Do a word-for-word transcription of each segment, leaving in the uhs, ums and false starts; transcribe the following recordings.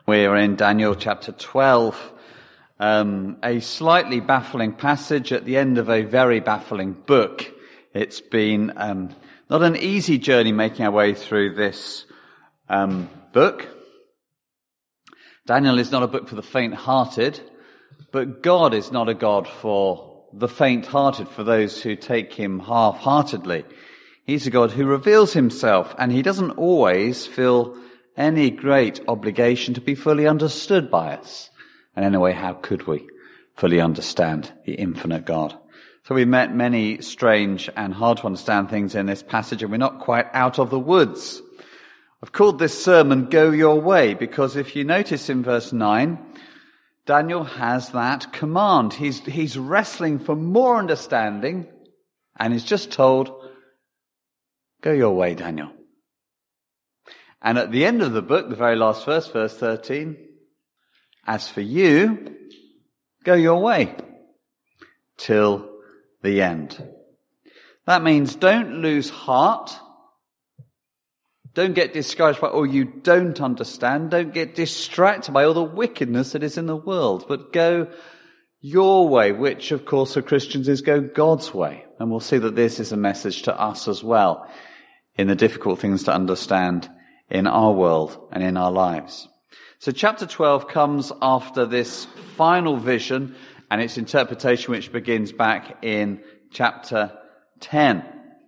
We're in Daniel chapter twelve, um, a slightly baffling passage at the end of a very baffling book. It's been um, not an easy journey making our way through this um, book. Daniel is not a book for the faint-hearted, but God is not a God for the faint-hearted, for those who take him half-heartedly. He's a God who reveals himself, and he doesn't always feel any great obligation to be fully understood by us. And anyway, how could we fully understand the infinite God? So we met many strange and hard to understand things in this passage, and we're not quite out of the woods. I've called this sermon Go Your Way, because if you notice in verse nine, Daniel has that command. He's, he's wrestling for more understanding, and he's just told, go your way, Daniel. And at the end of the book, the very last verse, verse thirteen, as for you, go your way till the end. That means don't lose heart. Don't get discouraged by all you don't understand. Don't get distracted by all the wickedness that is in the world. But go your way, which of course for Christians is go God's way. And we'll see that this is a message to us as well in the difficult things to understand in our world and in our lives. So chapter twelve comes after this final vision and its interpretation, which begins back in chapter ten.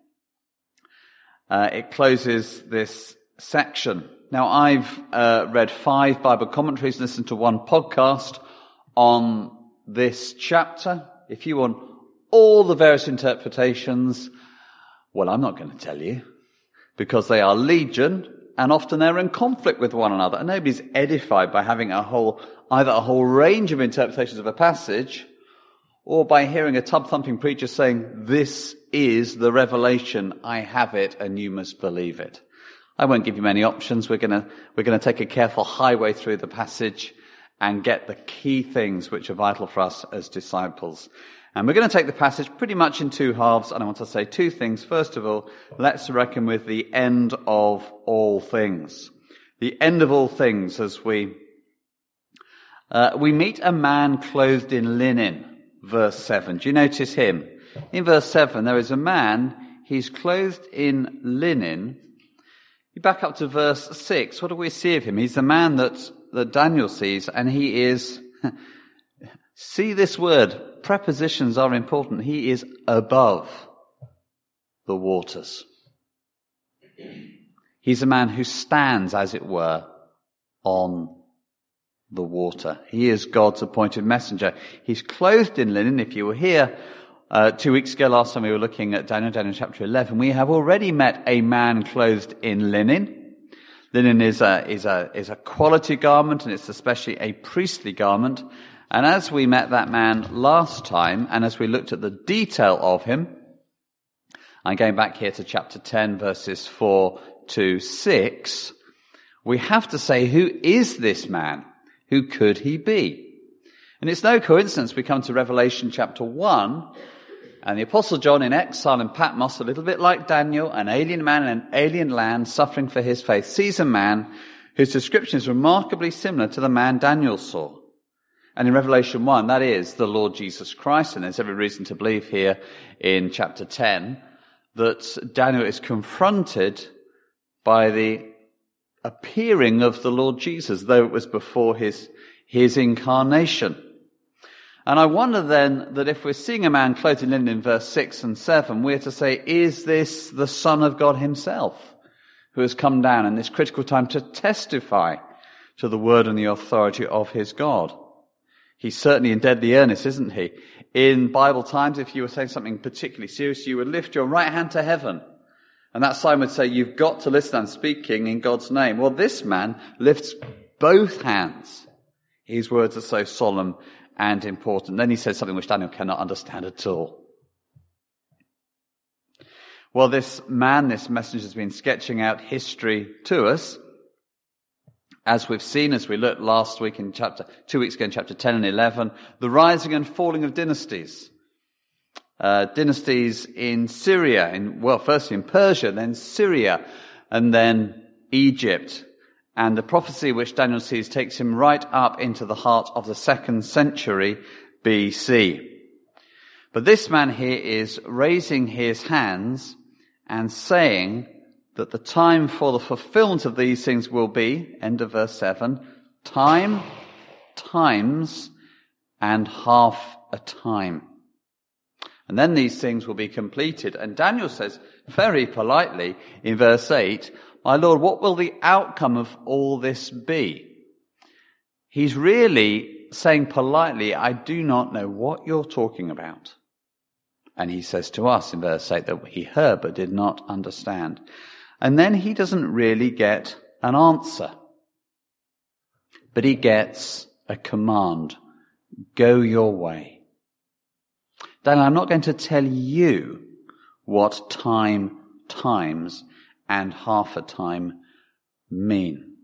Uh, it closes this section. Now, I've uh, read five Bible commentaries, listened to one podcast on this chapter. If you want all the various interpretations, well, I'm not going to tell you, because they are legion, and often they're in conflict with one another. And nobody's edified by having a whole, either a whole range of interpretations of a passage, or by hearing a tub-thumping preacher saying, this is the revelation, I have it, and you must believe it. I won't give you many options. We're gonna, we're gonna take a careful highway through the passage and get the key things which are vital for us as disciples. And we're going to take the passage pretty much in two halves, and I want to say two things. First of all, let's reckon with the end of all things. The end of all things as we, uh, we meet a man clothed in linen, verse seven. Do you notice him? In verse seven, there is a man, he's clothed in linen. You back up to verse six, what do we see of him? He's the man that, that Daniel sees, and he is, see this word, prepositions are important. He is above the waters. He's a man who stands, as it were, on the water. He is God's appointed messenger. He's clothed in linen. If you were here uh, two weeks ago, last time we were looking at Daniel, Daniel chapter eleven, we have already met a man clothed in linen. Linen is a, is a, is a quality garment, and it's especially a priestly garment. And as we met that man last time, and as we looked at the detail of him, I'm going back here to chapter ten, verses four to six, we have to say, who is this man? Who could he be? And it's no coincidence we come to Revelation chapter one, and the Apostle John in exile in Patmos, a little bit like Daniel, an alien man in an alien land suffering for his faith, sees a man whose description is remarkably similar to the man Daniel saw. And in Revelation one, that is the Lord Jesus Christ. And there's every reason to believe here in chapter ten that Daniel is confronted by the appearing of the Lord Jesus, though it was before his, his incarnation. And I wonder then that if we're seeing a man clothed in linen in verse six and seven, we're to say, is this the Son of God himself who has come down in this critical time to testify to the word and the authority of his God? He's certainly in deadly earnest, isn't he? In Bible times, if you were saying something particularly serious, you would lift your right hand to heaven. And that sign would say, you've got to listen, I'm speaking in God's name. Well, this man lifts both hands. His words are so solemn and important. Then he says something which Daniel cannot understand at all. Well, this man, this messenger has been sketching out history to us. As we've seen, as we looked last week in chapter, two weeks ago in chapter ten and eleven, the rising and falling of dynasties. Uh, dynasties in Syria, in, well, firstly in Persia, then Syria, and then Egypt, And the prophecy which Daniel sees takes him right up into the heart of the second century B C. But this man here is raising his hands and saying that the time for the fulfillment of these things will be, end of verse seven, time, times, and half a time. And then these things will be completed. And Daniel says very politely in verse eight, my Lord, what will the outcome of all this be? He's really saying politely, I do not know what you're talking about. And he says to us in verse eight that he heard but did not understand. And then he doesn't really get an answer. But he gets a command. Go your way. Daniel, I'm not going to tell you what time, times, and half a time mean.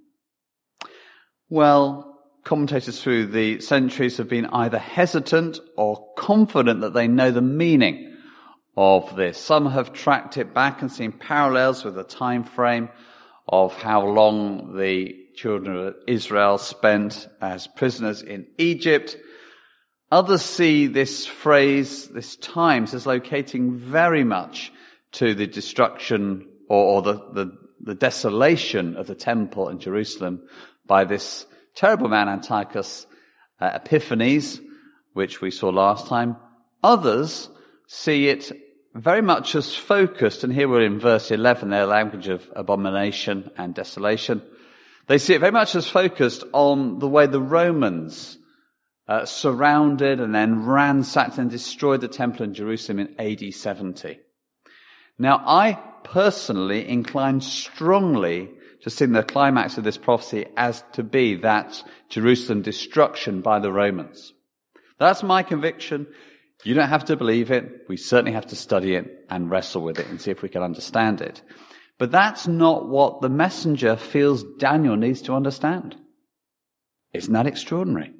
Well, commentators through the centuries have been either hesitant or confident that they know the meaning of this. Some have tracked it back and seen parallels with the time frame of how long the children of Israel spent as prisoners in Egypt. Others see this phrase, this times, as locating very much to the destruction or, or the, the, the desolation of the temple in Jerusalem by this terrible man Antiochus uh, Epiphanes, which we saw last time. Others see it very much as focused, and here we're in verse eleven, their language of abomination and desolation. They see it very much as focused on the way the Romans uh, surrounded and then ransacked and destroyed the temple in Jerusalem in A D seventy. Now, I personally incline strongly to see the climax of this prophecy as to be that Jerusalem destruction by the Romans. That's my conviction. You don't have to believe it. We certainly have to study it and wrestle with it and see if we can understand it. But that's not what the messenger feels Daniel needs to understand. Isn't that extraordinary?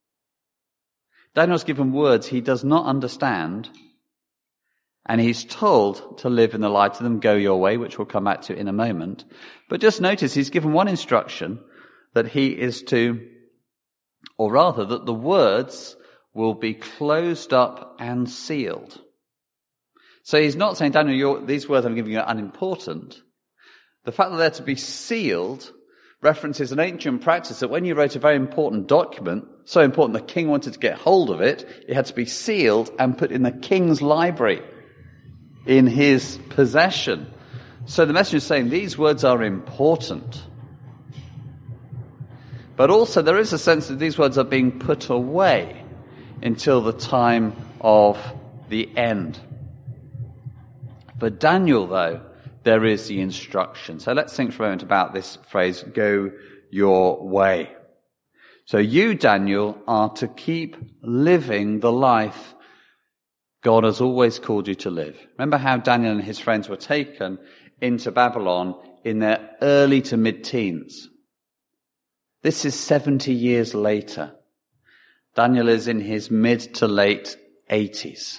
Daniel's given words he does not understand, and he's told to live in the light of them, go your way, which we'll come back to in a moment. But just notice he's given one instruction, that he is to, or rather that the words will be closed up and sealed. So he's not saying, Daniel, you're, these words I'm giving you are unimportant. The fact that they're to be sealed references an ancient practice that when you wrote a very important document, so important the king wanted to get hold of it, it had to be sealed and put in the king's library, in his possession. So the messenger is saying these words are important. But also there is a sense that these words are being put away until the time of the end. For Daniel, though, there is the instruction. So let's think for a moment about this phrase, go your way. So you, Daniel, are to keep living the life God has always called you to live. Remember how Daniel and his friends were taken into Babylon in their early to mid-teens. This is seventy years later. Daniel is in his mid to late eighties.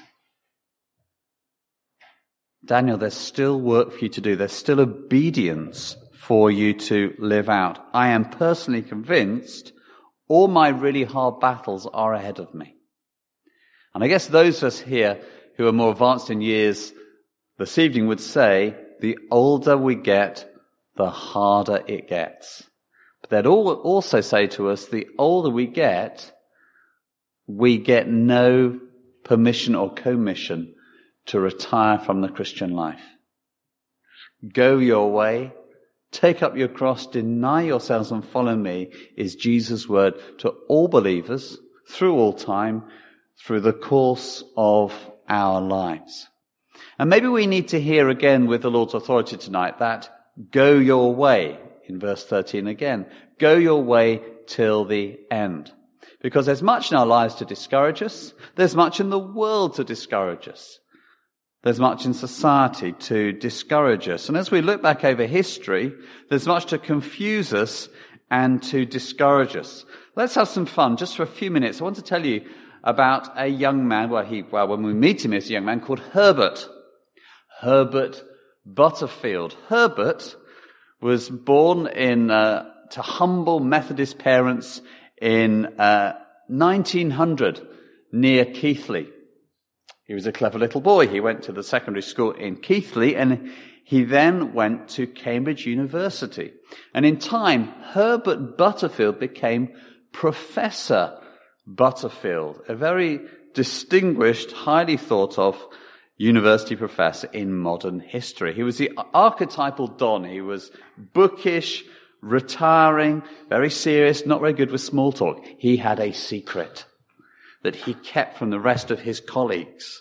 Daniel, there's still work for you to do. There's still obedience for you to live out. I am personally convinced all my really hard battles are ahead of me. And I guess those of us here who are more advanced in years this evening would say, the older we get, the harder it gets. But they'd also say to us, the older we get, we get no permission or commission to retire from the Christian life. Go your way, take up your cross, deny yourselves and follow me is Jesus' word to all believers through all time, through the course of our lives. And maybe we need to hear again with the Lord's authority tonight that go your way in verse thirteen again. Go your way till the end. Because there's much in our lives to discourage us. There's much in the world to discourage us. There's much in society to discourage us. And as we look back over history, there's much to confuse us and to discourage us. Let's have some fun just for a few minutes. I want to tell you about a young man, well, he, well, when we meet him, he's a young man called Herbert. Herbert Butterfield. Herbert was born in uh, to humble Methodist parents in uh, nineteen hundred near Keighley. He was a clever little boy. He went to the secondary school in Keighley, and he then went to Cambridge University. And in time, Herbert Butterfield became Professor Butterfield, a very distinguished, highly thought of university professor in modern history. He was the archetypal Don. He was bookish, retiring, very serious, not very good with small talk. He had a secret that he kept from the rest of his colleagues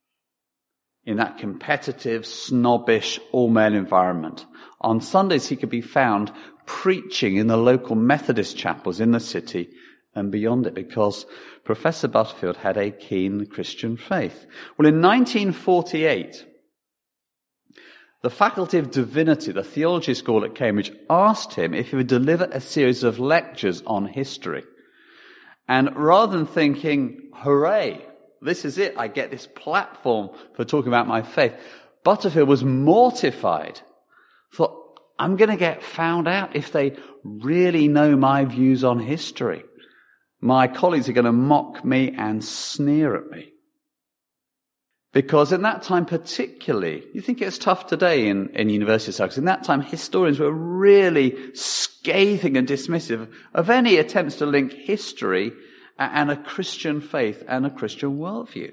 in that competitive, snobbish, all-male environment. On Sundays, he could be found preaching in the local Methodist chapels in the city and beyond it, because Professor Butterfield had a keen Christian faith. Well, in nineteen forty-eight, the Faculty of Divinity, the theology school at Cambridge, asked him if he would deliver a series of lectures on history. And rather than thinking, hooray, this is it, I get this platform for talking about my faith, Butterfield was mortified. Thought, I'm going to get found out if they really know my views on history. My colleagues are going to mock me and sneer at me. Because in that time particularly, you think it's tough today in, in university circles, in that time historians were really scathing and dismissive of any attempts to link history and a Christian faith and a Christian worldview.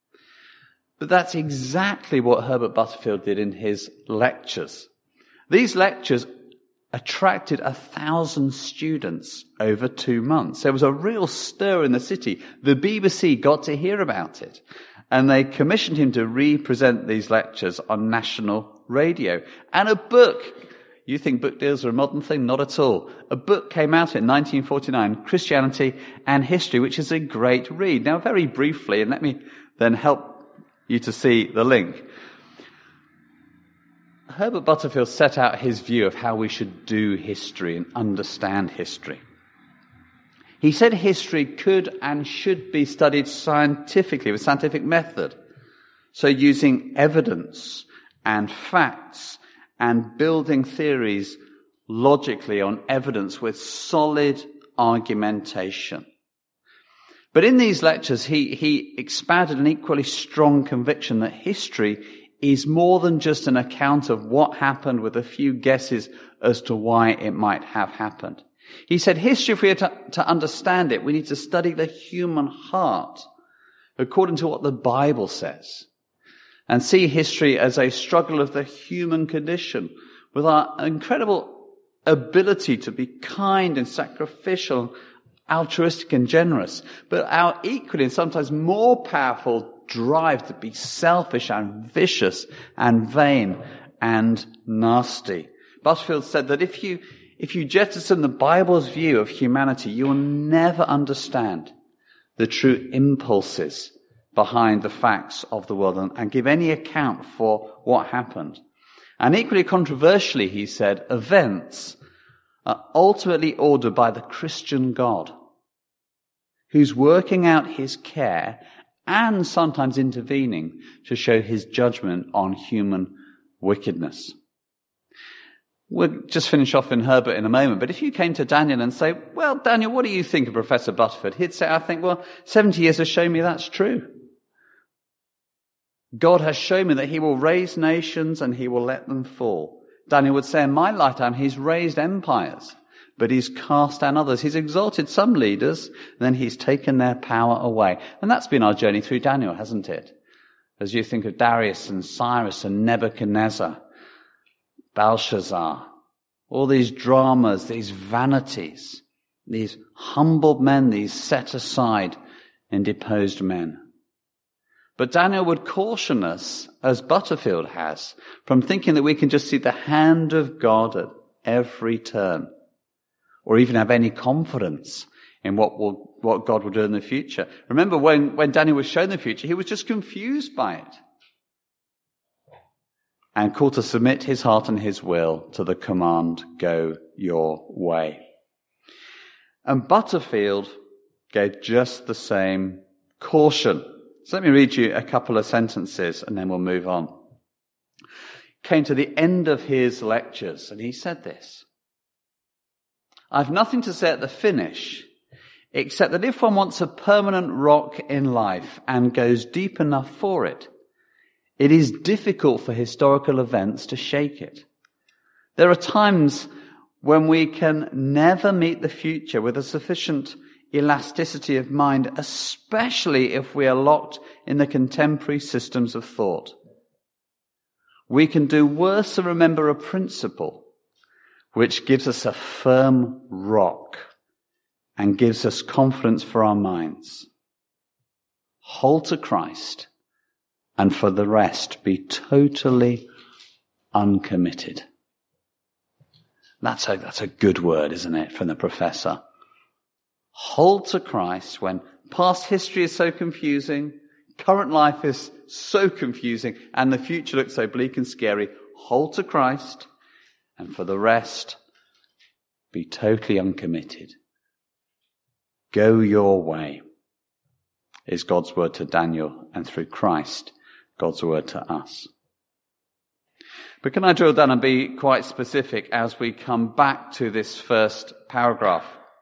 But that's exactly what Herbert Butterfield did in his lectures. These lectures attracted a thousand students over two months. There was a real stir in the city. The B B C got to hear about it, and they commissioned him to re-present these lectures on national radio. And a book, you think book deals are a modern thing? Not at all. A book came out in nineteen forty-nine, Christianity and History, which is a great read. Now, very briefly, and let me then help you to see the link. Herbert Butterfield set out his view of how we should do history and understand history. He said history could and should be studied scientifically, with scientific method. So using evidence and facts and building theories logically on evidence with solid argumentation. But in these lectures, he, he expounded an equally strong conviction that history is more than just an account of what happened with a few guesses as to why it might have happened. He said history, if we are to, to understand it, we need to study the human heart according to what the Bible says, and see history as a struggle of the human condition with our incredible ability to be kind and sacrificial, altruistic and generous, but our equally and sometimes more powerful drive to be selfish and vicious and vain and nasty. Butterfield said that if you if you jettison the Bible's view of humanity, you will never understand the true impulses behind the facts of the world and, and give any account for what happened. And equally controversially, he said, events are ultimately ordered by the Christian God, who's working out his care and sometimes intervening to show his judgment on human wickedness. We'll just finish off in Herbert in a moment, but if you came to Daniel and say, well, Daniel, what do you think of Professor Butterfield? He'd say, I think, well, seventy years has shown me that's true. God has shown me that he will raise nations and he will let them fall. Daniel would say, in my lifetime, he's raised empires, but he's cast down others. He's exalted some leaders, then he's taken their power away. And that's been our journey through Daniel, hasn't it? As you think of Darius and Cyrus and Nebuchadnezzar, Belshazzar, all these dramas, these vanities, these humbled men, these set aside and deposed men. But Daniel would caution us, as Butterfield has, from thinking that we can just see the hand of God at every turn, or even have any confidence in what will, what God will do in the future. Remember, when, when Daniel was shown the future, he was just confused by it, and called to submit his heart and his will to the command, go your way. And Butterfield gave just the same caution. So let me read you a couple of sentences and then we'll move on. Came to the end of his lectures and he said this. I've nothing to say at the finish, except that if one wants a permanent rock in life and goes deep enough for it, it is difficult for historical events to shake it. There are times when we can never meet the future with a sufficient elasticity of mind, especially if we are locked in the contemporary systems of thought. We can do worse than remember a principle which gives us a firm rock and gives us confidence for our minds. Hold to Christ, and for the rest, be totally uncommitted. That's a, that's a good word, isn't it, from the professor? Hold to Christ when past history is so confusing, current life is so confusing, and the future looks so bleak and scary. Hold to Christ, and for the rest, be totally uncommitted. Go your way, is God's word to Daniel, and through Christ, God's word to us. But can I drill down and be quite specific as we come back to this first paragraph?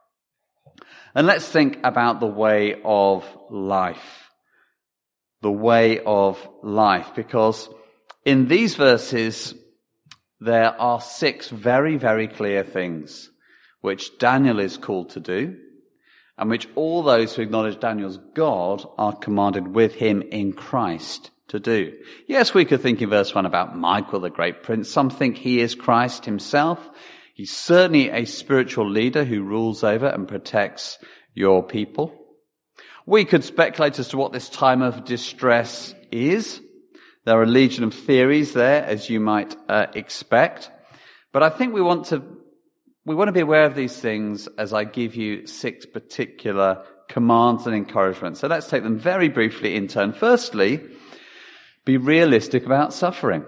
And let's think about the way of life. The way of life. Because in these verses, there are six very, very clear things which Daniel is called to do, and which all those who acknowledge Daniel's God are commanded with him in Christ to do. Yes, we could think in verse one about Michael, the great prince. Some think he is Christ himself. He's certainly a spiritual leader who rules over and protects your people. We could speculate as to what this time of distress is. There are a legion of theories there, as you might uh, expect. But I think we want to we want to be aware of these things as I give you six particular commands and encouragements. So let's take them very briefly in turn. Firstly, be realistic about suffering.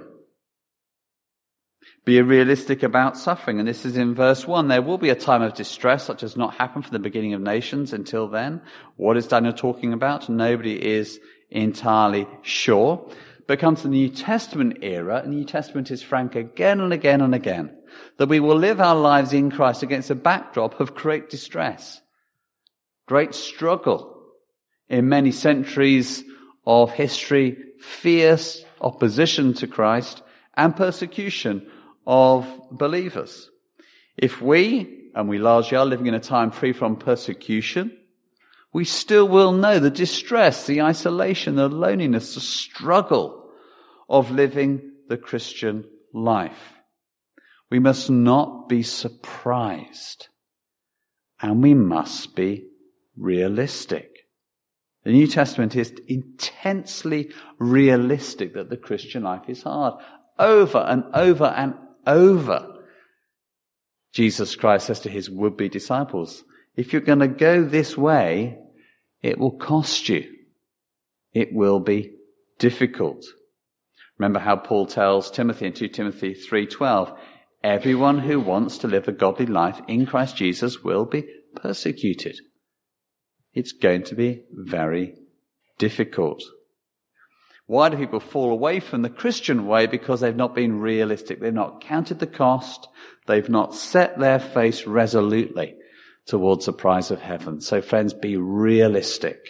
Be realistic about suffering. And this is in verse one. There will be a time of distress such as not happened from the beginning of nations until then. What is Daniel talking about? Nobody is entirely sure. But comes the New Testament era, and the New Testament is frank again and again and again, that we will live our lives in Christ against a backdrop of great distress, great struggle. In many centuries of history, fierce opposition to Christ and persecution of believers. If we, and we largely are living in a time free from persecution, we still will know the distress, the isolation, the loneliness, the struggle of living the Christian life. We must not be surprised, and we must be realistic. The New Testament is intensely realistic that the Christian life is hard. Over and over and over, Jesus Christ says to his would-be disciples, if you're going to go this way, it will cost you. It will be difficult. Remember how Paul tells Timothy in Second Timothy three twelve, everyone who wants to live a godly life in Christ Jesus will be persecuted. It's going to be very difficult. Why do people fall away from the Christian way? Because they've not been realistic. They've not counted the cost. They've not set their face resolutely towards the prize of heaven. So friends, be realistic.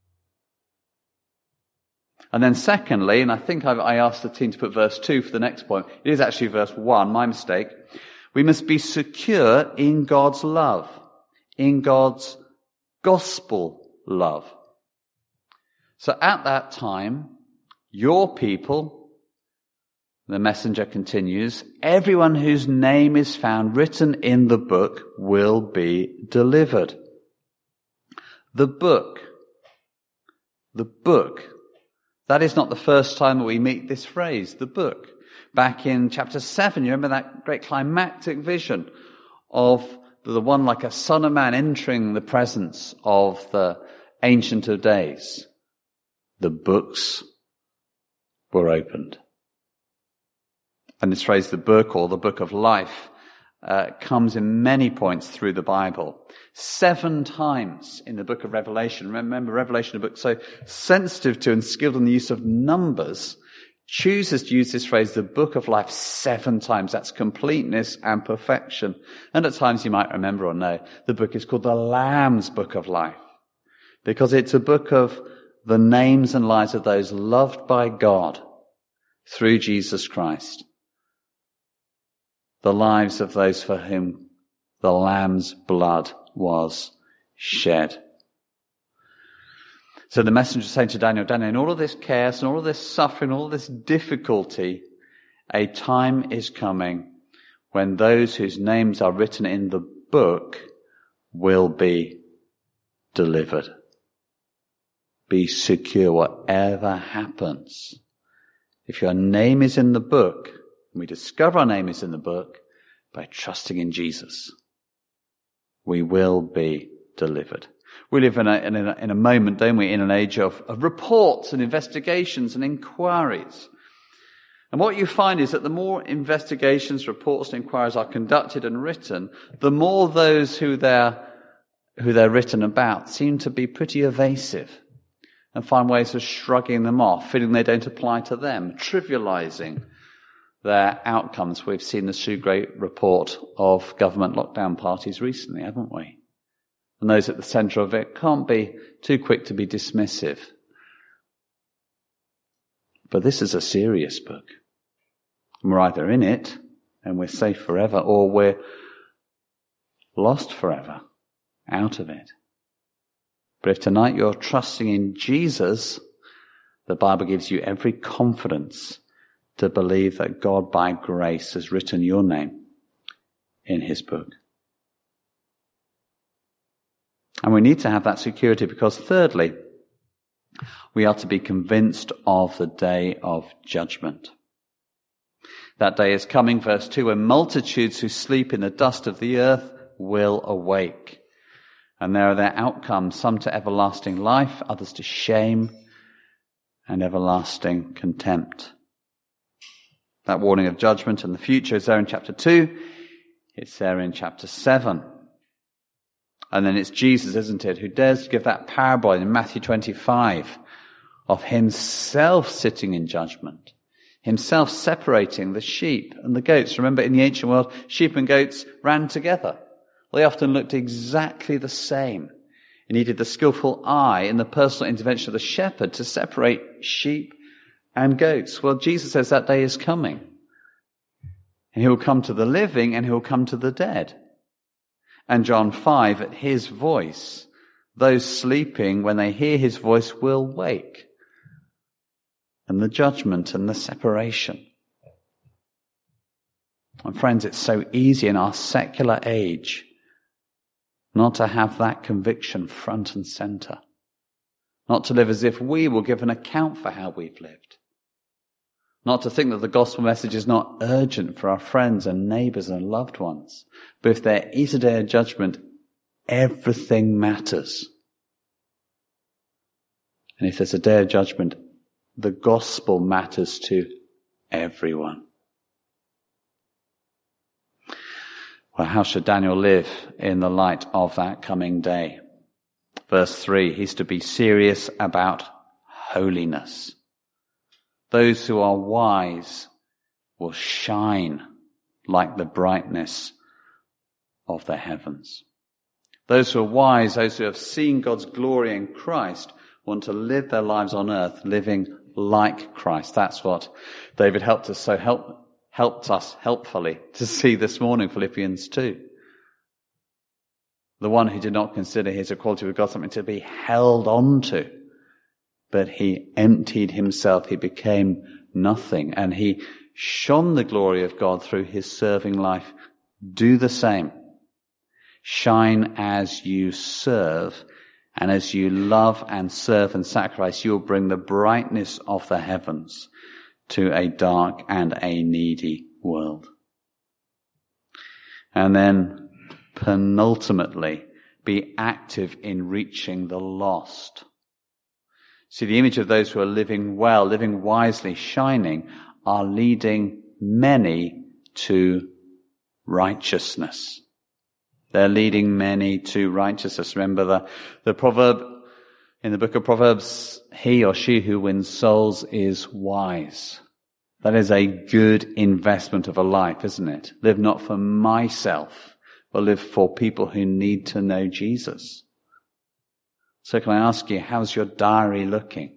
And then secondly, and I think I've, I asked the team to put verse two for the next point. It is actually verse one, my mistake. We must be secure in God's love, in God's gospel love. So at that time, your people, the messenger continues, everyone whose name is found written in the book will be delivered. The book. The book. That is not the first time that we meet this phrase, the book. Back in chapter seven, you remember that great climactic vision of the one like a son of man entering the presence of the Ancient of Days. The books were opened. And this phrase, the book or the book of life, uh, comes in many points through the Bible. Seven times in the book of Revelation. Remember, Revelation, a book so sensitive to and skilled in the use of numbers, chooses to use this phrase, the book of life, seven times. That's completeness and perfection. And at times you might remember or know, the book is called the Lamb's Book of Life, because it's a book of the names and lives of those loved by God through Jesus Christ. The lives of those for whom the Lamb's blood was shed. So the messenger is saying to Daniel, Daniel, in all of this chaos and all of this suffering, all of this difficulty, a time is coming when those whose names are written in the book will be delivered. Be secure whatever happens. If your name is in the book, and we discover our name is in the book by trusting in Jesus, we will be delivered. We live in a, in a, in a moment, don't we, in an age of, of reports and investigations and inquiries. And what you find is that the more investigations, reports and inquiries are conducted and written, the more those who they're, who they're written about seem to be pretty evasive and find ways of shrugging them off, feeling they don't apply to them, trivializing their outcomes. We've seen the Sue Great report of government lockdown parties recently, haven't we? And those at the centre of it can't be too quick to be dismissive. But this is a serious book. We're either in it and we're safe forever, or we're lost forever out of it. But if tonight you're trusting in Jesus, the Bible gives you every confidence to believe that God by grace has written your name in his book. And we need to have that security because thirdly, we are to be convinced of the day of judgment. That day is coming, verse two, when multitudes who sleep in the dust of the earth will awake. And there are their outcomes, some to everlasting life, others to shame and everlasting contempt. That warning of judgment and the future is there in chapter two. It's there in chapter seven. And then it's Jesus, isn't it, who dares to give that parable in Matthew twenty-five of himself sitting in judgment, himself separating the sheep and the goats. Remember, in the ancient world, sheep and goats ran together. They often looked exactly the same. It needed the skillful eye and the personal intervention of the shepherd to separate sheep and goats. Well, Jesus says that day is coming. And he will come to the living and he will come to the dead. And John five, at his voice, those sleeping, when they hear his voice, will wake. And the judgment and the separation. And friends, it's so easy in our secular age not to have that conviction front and center. Not to live as if we will give an account for how we've lived. Not to think that the gospel message is not urgent for our friends and neighbours and loved ones. But if there is a day of judgment, everything matters. And if there's a day of judgment, the gospel matters to everyone. Well, how should Daniel live in the light of that coming day? Verse three, he's to be serious about holiness. Those who are wise will shine like the brightness of the heavens. Those who are wise, those who have seen God's glory in Christ, want to live their lives on earth living like Christ. That's what David helped us so help helped us helpfully to see this morning, Philippians two. The one who did not consider his equality with God something to be held on to, but he emptied himself, he became nothing, and he shone the glory of God through his serving life. Do the same. Shine as you serve, and as you love and serve and sacrifice, you will bring the brightness of the heavens to a dark and a needy world. And then, penultimately, be active in reaching the lost. See, the image of those who are living well, living wisely, shining, are leading many to righteousness. They're leading many to righteousness. Remember the, the proverb in the book of Proverbs, he or she who wins souls is wise. That is a good investment of a life, isn't it? Live not for myself, but live for people who need to know Jesus. So can I ask you, how's your diary looking?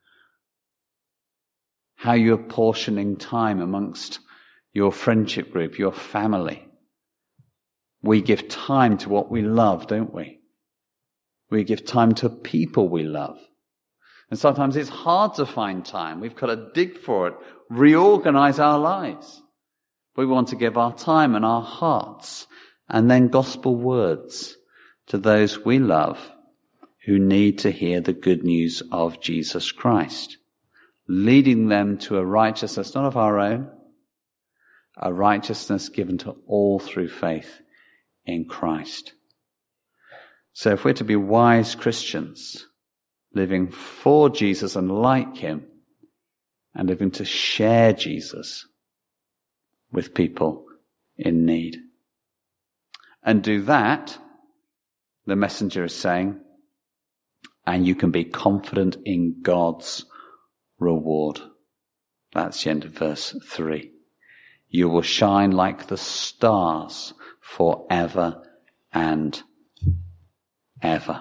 How you're portioning time amongst your friendship group, your family? We give time to what we love, don't we? We give time to people we love. And sometimes it's hard to find time. We've got to dig for it, reorganize our lives. We want to give our time and our hearts and then gospel words to those we love who need to hear the good news of Jesus Christ, leading them to a righteousness not of our own, a righteousness given to all through faith in Christ. So if we're to be wise Christians, living for Jesus and like him, and living to share Jesus with people in need. And do that, the messenger is saying, and you can be confident in God's reward. That's the end of verse three. You will shine like the stars forever and ever.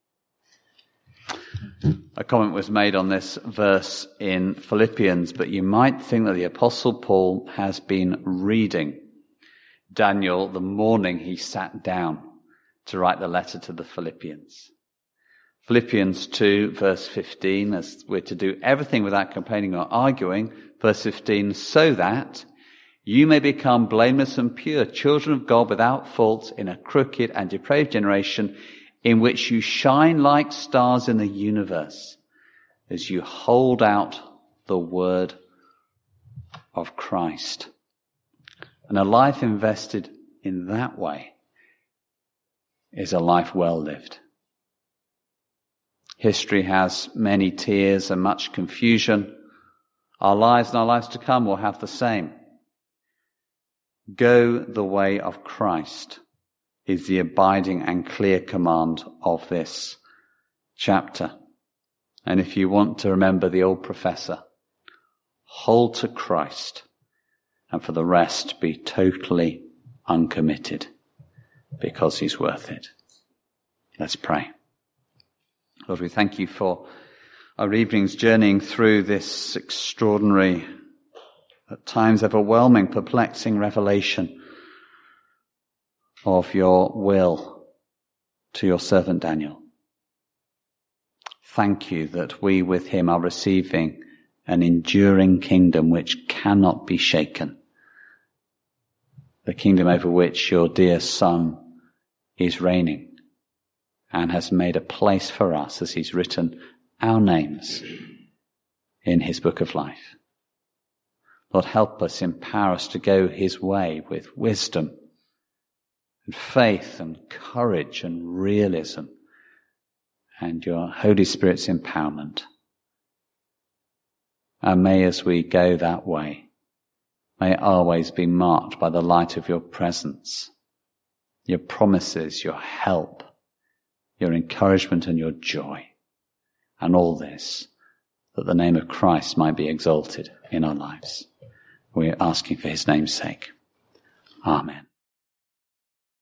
A comment was made on this verse in Philippians, but you might think that the Apostle Paul has been reading Daniel the morning he sat down to write the letter to the Philippians. Philippians two, verse fifteen, as we're to do everything without complaining or arguing. Verse fifteen, so that you may become blameless and pure, children of God without fault in a crooked and depraved generation, in which you shine like stars in the universe as you hold out the word of Christ. And a life invested in that way is a life well lived. History has many tears and much confusion. Our lives and our lives to come will have the same. Go the way of Christ is the abiding and clear command of this chapter. And if you want to remember the old professor, hold to Christ, and for the rest be totally uncommitted, because he's worth it. Let's pray. Lord, we thank you for our evenings journeying through this extraordinary, at times overwhelming, perplexing revelation of your will to your servant Daniel. Thank you that we with him are receiving an enduring kingdom which cannot be shaken. The kingdom over which your dear Son is reigning and has made a place for us as he's written our names in his book of life. Lord, help us, empower us to go his way with wisdom and faith and courage and realism and your Holy Spirit's empowerment. And may as we go that way, may it always be marked by the light of your presence, your promises, your help, your encouragement and your joy. And all this, that the name of Christ might be exalted in our lives. We're asking for his name's sake. Amen.